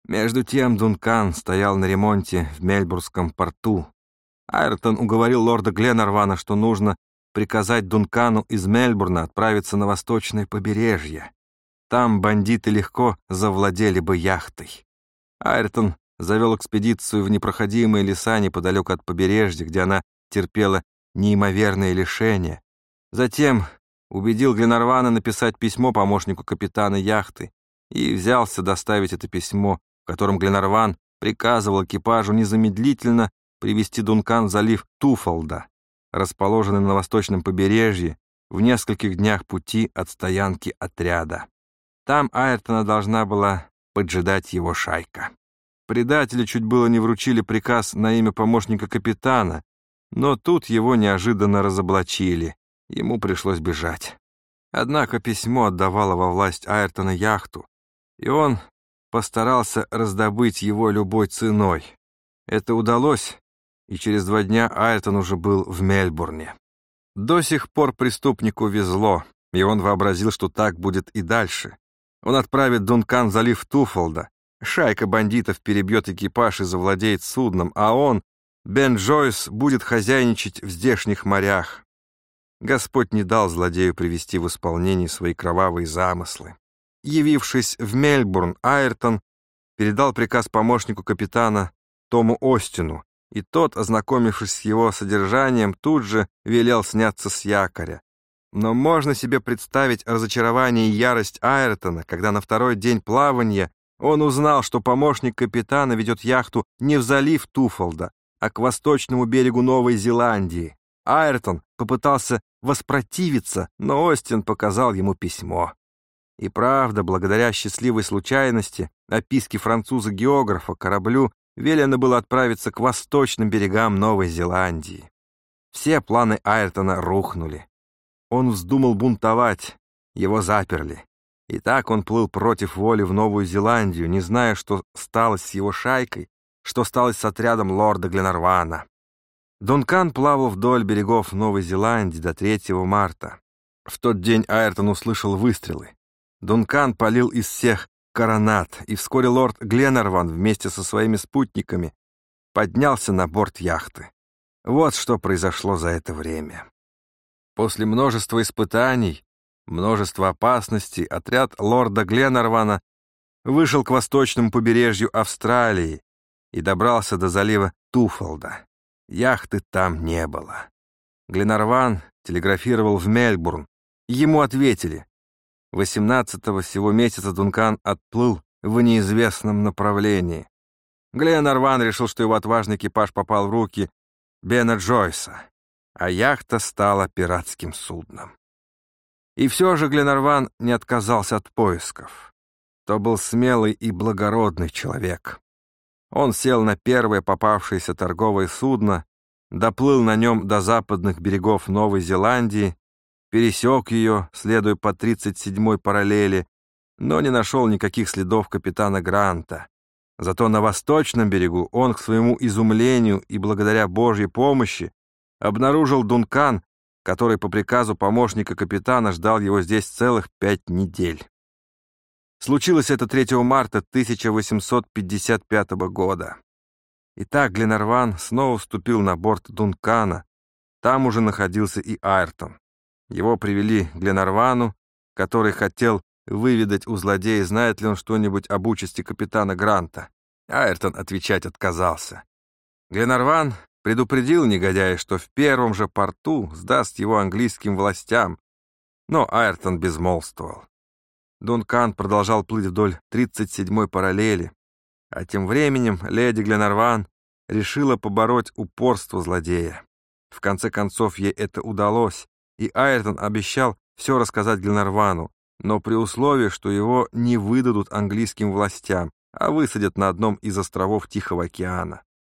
Между тем Дункан стоял на ремонте в Мельбурнском порту. Айртон уговорил лорда Гленарвана, что нужно приказать Дункану из Мельбурна отправиться на восточное побережье. Там бандиты легко завладели бы яхтой. Айртон завел экспедицию в непроходимые леса неподалеку от побережья, где она терпела неимоверные лишения. Затем убедил Гленарвана написать письмо помощнику капитана яхты и взялся доставить это письмо, в котором Гленарван приказывал экипажу незамедлительно привести Дункан в залив Туфолда, расположенный на восточном побережье, в нескольких днях пути от стоянки отряда. Там Айртона должна была поджидать его шайка. Предатели чуть было не вручили приказ на имя помощника капитана, но тут его неожиданно разоблачили, ему пришлось бежать. Однако письмо отдавало во власть Айртона яхту, и он постарался раздобыть его любой ценой. Это удалось, и через 2 дня Айртон уже был в Мельбурне. До сих пор преступнику везло, и он вообразил, что так будет и дальше. Он отправит Дункан в залив Туфолда, шайка бандитов перебьет экипаж и завладеет судном, а он, Бен Джойс, будет хозяйничать в здешних морях. Господь не дал злодею привести в исполнение свои кровавые замыслы. Явившись в Мельбурн, Айртон передал приказ помощнику капитана Тому Остину, и тот, ознакомившись с его содержанием, тут же велел сняться с якоря. Но можно себе представить разочарование и ярость Айртона, когда на 2-й день плавания он узнал, что помощник капитана ведет яхту не в залив Туфолда, а к восточному берегу Новой Зеландии. Айртон попытался воспротивиться, но Остин показал ему письмо. И правда, благодаря счастливой случайности, описке француза-географа, кораблю велено было отправиться к восточным берегам Новой Зеландии. Все планы Айртона рухнули. Он вздумал бунтовать, его заперли. И так он плыл против воли в Новую Зеландию, не зная, что сталось с его шайкой, что сталось с отрядом лорда Гленарвана. Дункан плавал вдоль берегов Новой Зеландии до 3 марта. В тот день Айртон услышал выстрелы. Дункан палил из всех коронат, и вскоре лорд Гленарван вместе со своими спутниками поднялся на борт яхты. Вот что произошло за это время. После множества испытаний, множества опасностей, отряд лорда Гленарвана вышел к восточному побережью Австралии и добрался до залива Туфолда. Яхты там не было. Гленарван телеграфировал в Мельбурн. Ему ответили. 18-го сего месяца Дункан отплыл в неизвестном направлении. Гленарван решил, что его отважный экипаж попал в руки Бена Джойса, а яхта стала пиратским судном. И все же Гленарван не отказался от поисков. То был смелый и благородный человек. Он сел на первое попавшееся торговое судно, доплыл на нем до западных берегов Новой Зеландии, пересек ее, следуя по 37-й параллели, но не нашел никаких следов капитана Гранта. Зато на восточном берегу он, к своему изумлению и благодаря Божьей помощи, обнаружил Дункан, который по приказу помощника капитана ждал его здесь целых 5 недель. Случилось это 3 марта 1855 года. Итак, Гленарван снова вступил на борт Дункана. Там уже находился и Айртон. Его привели к Гленарвану, который хотел выведать у злодея, знает ли он что-нибудь об участи капитана Гранта. Айртон отвечать отказался. Гленарван предупредил негодяя, что в первом же порту сдаст его английским властям, но Айртон безмолвствовал. Дункан продолжал плыть вдоль 37-й параллели, а тем временем леди Гленарван решила побороть упорство злодея. В конце концов, ей это удалось, и Айртон обещал все рассказать Гленарвану, но при условии, что его не выдадут английским властям, а высадят на одном из островов Тихого океана.